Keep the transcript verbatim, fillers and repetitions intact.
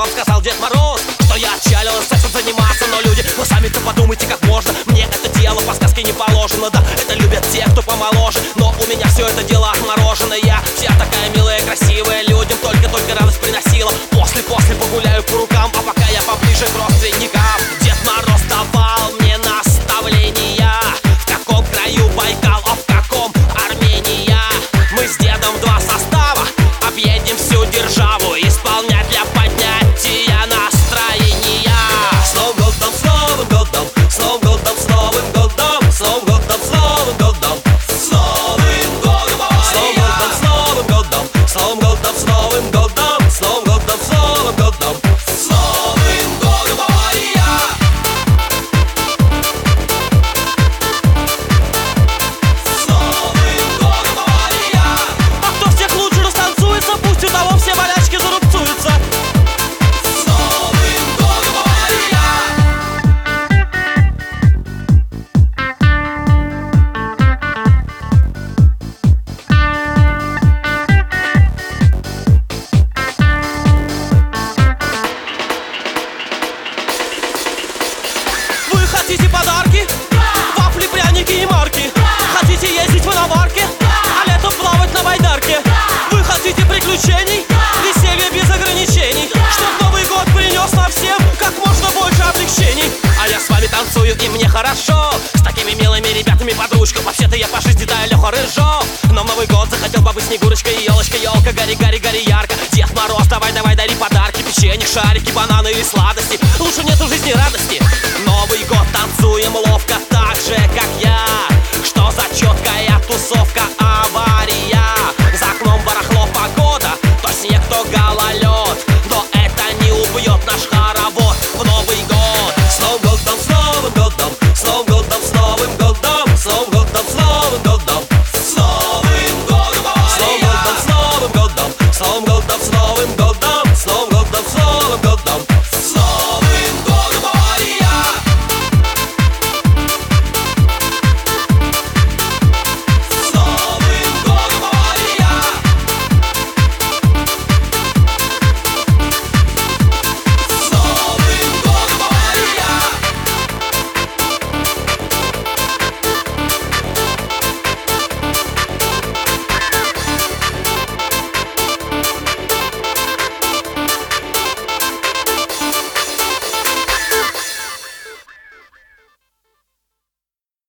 вам сказал Дед Мороз, что я отчалил сексом заниматься. Но люди, вы сами-то подумайте, как можно. Мне это дело по сказке не положено. Да, это любят те, кто помоложе, но у меня все это дело отморожено. Я вся такая милая, красивая, людям только-только радость приносила. После-после погуляю по рукам, а пока я поближе к родственникам. Дед Мороз давал мне наставления. В каком краю Байкал, а в каком Армения. Мы с дедом два состава объедем всю державу, исполнять для поднятия настроения. С Новым годом, с Новым годом, с Новым годом, с Новым годом, с Новым годом, с Новым годом, с Новым годом, с Новым годом, с Новым годом, с Новым годом, с Новым годом, с Новым годом, с Новым годом, Мария. С Новым годом, Мария. А кто всех лучше растанцуется, пусть у того все болячки зарубцуются. С Новым годом, Мария. Вы хотите подарки? Вафли, пряники и марки. Хотите ездить в иномарке? А летом плавать на байдарке? Вы хотите приключений? Веселье без ограничений, чтоб Новый год принес нам всем как можно больше облегчений. А я с вами танцую, и мне хорошо, с такими милыми ребятами подружка. Вообще-то я по жизни да Леха Рыжов, но в Новый год захотел бы быть Снегурочка и елочка. Елка, гори, гори, гори ярко. Дед Мороз, давай, давай, дари подарки. Печенье, шарики, бананы или сладости. Лучше нет у жизни радости. Новый год танцуем ловко,